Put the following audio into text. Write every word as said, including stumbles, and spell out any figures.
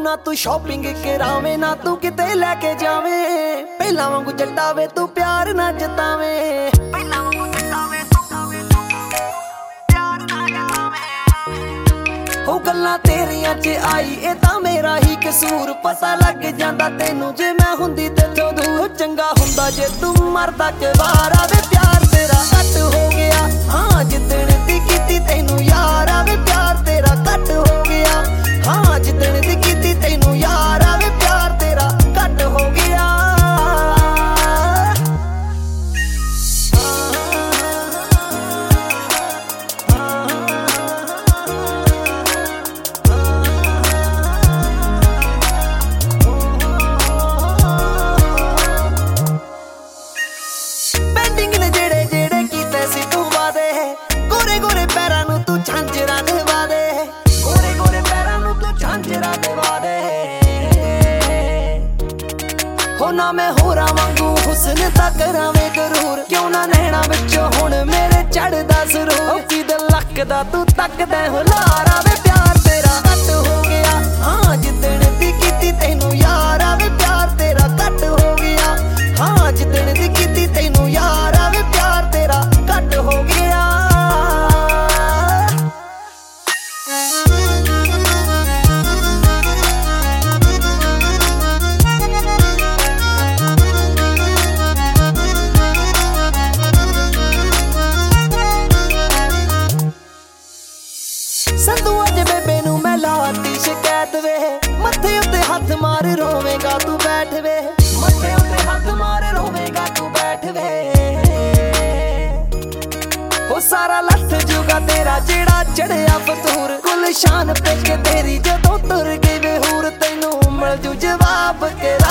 ना तू शॉपिंग करावे ना तू किते लेके जावे पहला वांगू जटावे तू प्यार ना जतावे पहला वांगू जटावे तू प्यार ना जतावे हो गल्लां तेरियां च आई ए तां मेरा ही कसूर पता लग जांदा तैनू जे मैं हुंदी तेथों दूर चंगा हुंदा जे तू मरदा के बाहर आवे प्यार तेरा घट हो गया हां जिद्दण दी कीती तैनू यार आवे प्यार तेरा घट हो गया हां जिद्दण दी कीती तैनू यार आवे प्यार तेरा घट हो गया पेंडिंग ने जेड़े जेड़े कीते सी तू वादे गोरे गोरे पैरां नू तू झांजरा देवा दे गोरे गोरे पैरां नू तू झांजरा देवा दे हो ना मैं होरां वांगू हुस्न दा करावे गरूर क्यों ना नैना विचों हुण मेरे चढ़दा सुरूर की दिल लकदा तू तकदा हुलार आवे प्यार तेरा घट हो गया हां जिद्दण दी कीती तैनू यार आवे प्यार तेरा घट हो गया हां जिद्दण दी कीती तैनू यार आवे प्यार तेरा घट हो गया संधू अज बेबे नू मैं लाती शिकायत वे मथे उत्ते हथ मार रोवेगा तू बैठ वे मथे उत्ते हथ मार रोवेगा तू बैठ वे हो सारा लथ जूगा तेरा जेड़ा चढ़िया फतूर गुलशान पे के तेरी जदों तुर गई वे हूर तैनू मिल जू जवाब के